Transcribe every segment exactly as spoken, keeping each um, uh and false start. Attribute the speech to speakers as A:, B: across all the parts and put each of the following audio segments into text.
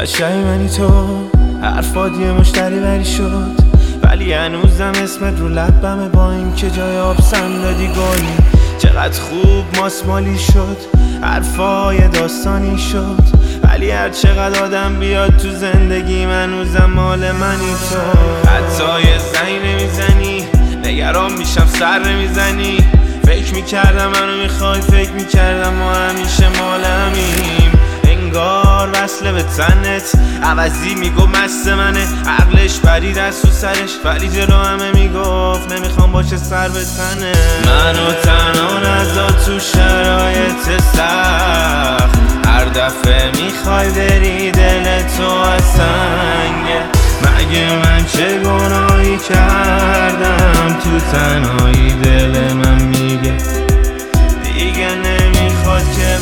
A: قشنگ منی تو، حرفات یه مشتری بری شد، ولی هنوزم اسمت رو لبمه، با این که جای آبسم دادی گلی. چقدر خوب ماسمالی شد، حرفای داستانی شد، ولی هر چقدر آدم بیاد تو زندگی من هنوزم مال منی تو. حتی یه زنگ نمیزنی، نگران میشم سر نمیزنی. فکر میکردم منو میخوای، فکر میکردم ما همیشه مال همیم. انگار وصله به تنت، عوضی میگو مست منه، عقلش پرید از تو سرش، ولی جلو همه میگفت نمیخوام باشه سر به تنه. منو تنها نذار تو شرایط سخت، هر دفعه میخوای بری دل تو از سنگه. مگه من چه گناهی کردم تو تنهایی دل من میگه دیگه نمیخواد که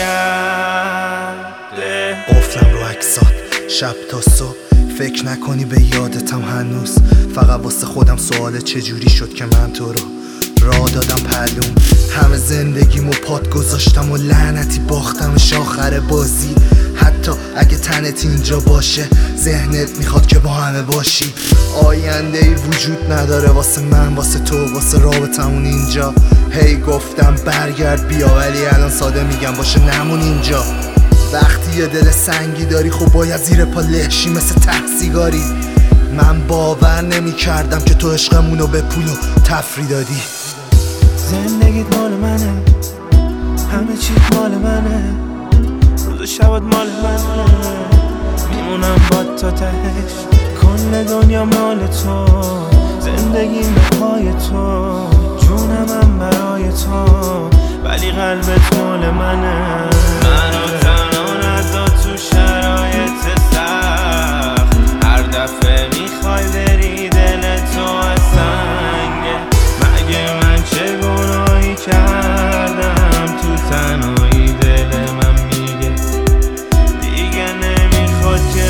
A: برگرده.
B: قفلم رو عکسات شب تا صبح، فکر نکنی به یادتم هنوز. فقط واسه خودم سواله چجوری شد که من تو رو راه دادم پلوم. همه زندگیمو پات گذاشتم و لعنتی باختمش آخر بازی. حتی اگه تنت اینجا باشه ذهنت میخواد که با همه باشی. آینده ای وجود نداره واسه من، واسه تو، واسه رابطمون اینجا. هی گفتم برگرد بیا، ولی الان ساده میگم باشه نمون اینجا. وقتی یه دل سنگی داری خب باید زیر پا لهشی مثل ته سیگاری. من باور نمی کردم که تو عشقمونو به پول و تفریح دادی.
A: زندگیت مال منه، همه چیت مال منه، روز و شبات مال منه، میمونم با تا تهش. کل دنیا مال تو، زندگیم به پای تو، جونم هم برای تو، ولی قلبت مال منه. منو تنها نذار تو شرایط سخت، هر دفعه میخوای بری دل تو از سنگه. مگه من چه گناهی کردم تو تنهایی دل من میگه دیگه نمیخواد که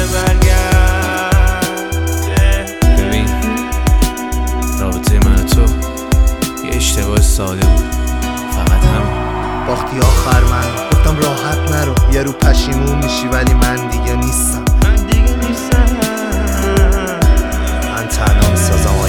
A: برگرده.
C: ببین رابطه من و تو یه اشتباه ساده بود، فقط هم
B: باختی آخر من گفتم راحت نرو، یه رو پشیمون میشی ولی من دیگه نیستم.
A: من دیگه نیستم.
B: من تنها میسازم